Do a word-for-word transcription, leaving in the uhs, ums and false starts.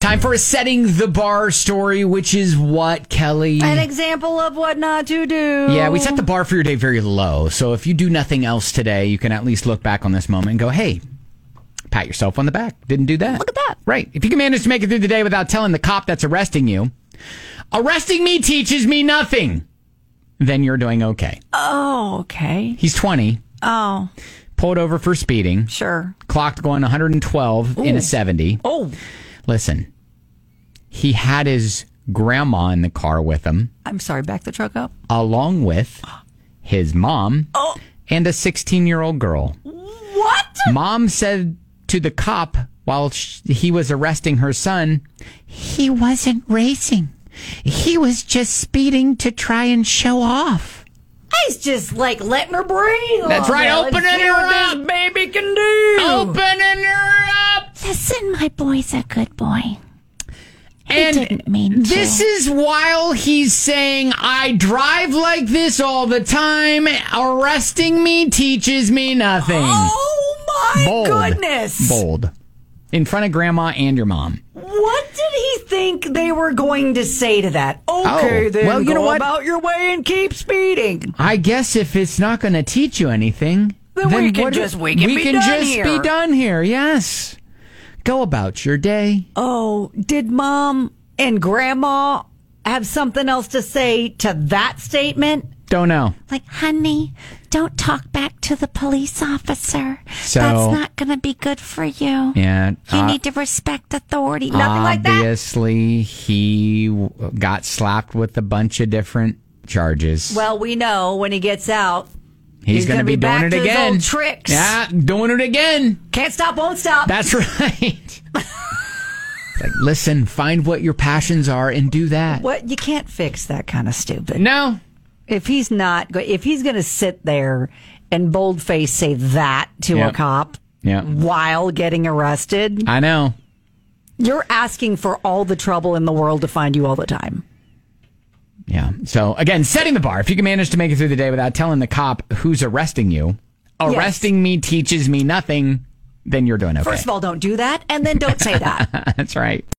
Time for a setting the bar story, which is what, Kelly? An example of what not to do. Yeah, we set the bar for your day very low. So if you do nothing else today, you can at least look back on this moment and go, hey, pat yourself on the back. Didn't do that. Look at that. Right. If you can manage to make it through the day without telling the cop that's arresting you, arresting me teaches me nothing, then you're doing okay. Oh, okay. He's twenty. Oh. Pulled over for speeding. Sure. Clocked going one hundred twelve Ooh. In a seventy. Oh. Listen, he had his grandma in the car with him. I'm sorry, back the truck up. Along with his mom oh. and a sixteen-year-old girl. What? Mom said to the cop while she, he was arresting her son, he wasn't racing. He was just speeding to try and show off. He's just like letting her breathe. That's right, there. opening Let's see her what up. This baby can do. Opening her up. Listen, my boy's a good boy. He and didn't mean to. This is while he's saying, I drive like this all the time. Arresting me teaches me nothing. Oh, my Bold. goodness. Bold. In front of grandma and your mom. What did he think they were going to say to that? Okay, oh, then well, you go know what? about your way and keep speeding. I guess if it's not going to teach you anything, then, then we can what, just we can, we be, can done just here. be done here. Yes. Go about your day. Oh, did mom and grandma have something else to say to that statement? Don't know. Like, honey, don't talk back to the police officer. So, that's not going to be good for you. Yeah. You uh, need to respect authority. Nothing like that. Obviously, he w- got slapped with a bunch of different charges. Well, we know when he gets out, he's, he's going to be, be doing back it to his again. old tricks. Yeah, doing it again. Can't stop, won't stop. That's right. Like, listen, find what your passions are and do that. What you can't fix that kind of stupid. No. If he's not, go- if he's going to sit there and boldface say that to Yep. a cop Yep. while getting arrested, I know. you're asking for all the trouble in the world to find you all the time. Yeah. So, again, setting the bar. If you can manage to make it through the day without telling the cop who's arresting you, arresting yes. me teaches me nothing, then you're doing okay. First of all, don't do that, and then don't say that. That's right.